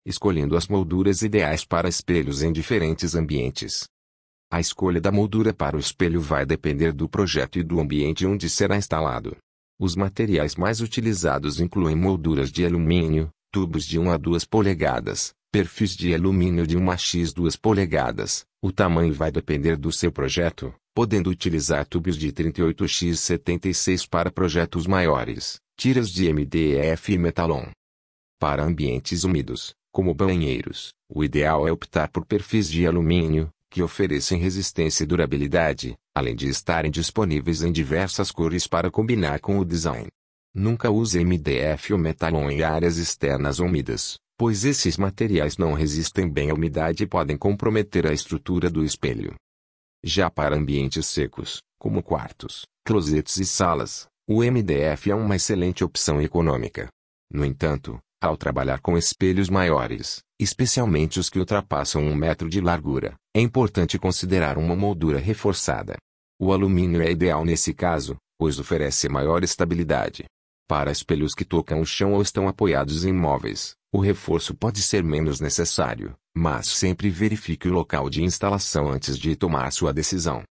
escolhendo as molduras ideais para espelhos em diferentes ambientes. A escolha da moldura para o espelho vai depender do projeto e do ambiente onde será instalado. Os materiais mais utilizados incluem molduras de alumínio, tubos de 1 a 2 polegadas, perfis de alumínio de 1 a x 2 polegadas. O tamanho vai depender do seu projeto, podendo utilizar tubos de 38 x 76 para projetos maiores, tiras de MDF e metalon. Para ambientes úmidos, como banheiros, o ideal é optar por perfis de alumínio, que oferecem resistência e durabilidade, além de estarem disponíveis em diversas cores para combinar com o design. Nunca use MDF ou metalon em áreas externas úmidas, pois esses materiais não resistem bem à umidade e podem comprometer a estrutura do espelho. Já para ambientes secos, como quartos, closets e salas, o MDF é uma excelente opção econômica. No entanto, ao trabalhar com espelhos maiores, especialmente os que ultrapassam 1 metro de largura, é importante considerar uma moldura reforçada. O alumínio é ideal nesse caso, pois oferece maior estabilidade. Para espelhos que tocam o chão ou estão apoiados em móveis, o reforço pode ser menos necessário, mas sempre verifique o local de instalação antes de tomar sua decisão.